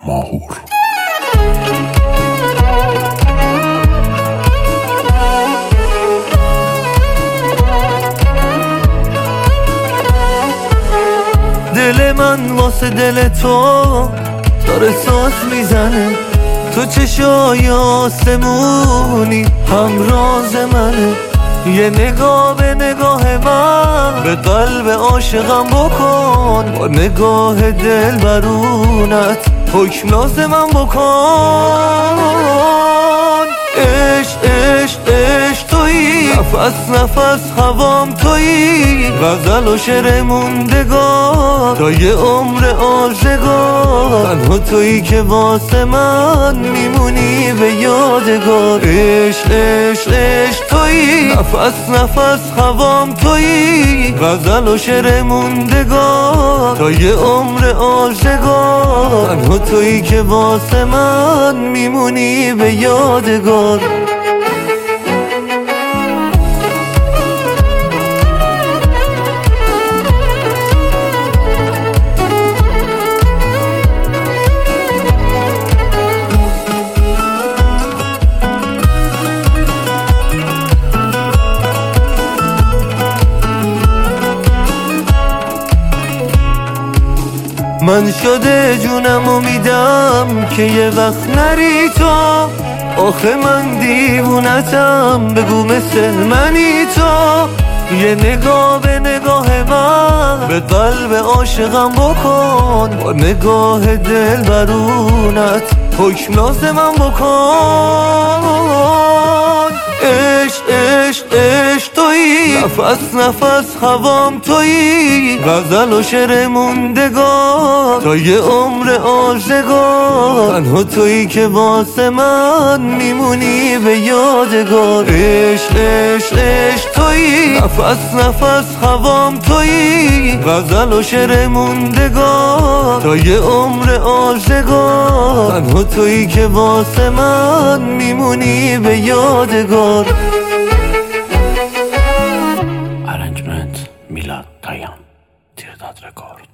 ماهور. دل من واسه دل تو داره ساز میزنه، تو چشای آسمونی همراز منه. یه نگاه به نگاه من به قلب عاشقم بکن، با نگاه دل برونت حکم لازمم بکن. عشق عشق عشق تویی، نفس نفس هوام تویی، غزل و شعر موندگار تا یه عمر آزگار. تنها تویی که واسه من میمونی به یادگار. عشق عشق عشق تویی، نفس نفس هوام تویی، غزل و شعر موندگار تا یه عمر آزگار. تنها تویی که واسه من میمونی به یادگار. من شده جونمو میدم که یه وقت نری تو، آخه من دیوونتم بگو مثل منی تو. یه نگاه به نگاه من به قلب عاشقم بکن، با نگاه دل برونت حکم لازمم بکن. عشق عشق عشق تویی، نفس نفس هوام تویی، غزل و شعر موندگار تا یه عمر آزگار. تنها تویی که واسه من میمونی به یادگار. عشق عشق عشق تویی، نفس نفس هوام تویی، غزل و شعر موندگار تا یه عمر آزگار. تنها تویی که واسه من میمونی به یادگار. Arrangement میلاد پیام، تعداد رکورد.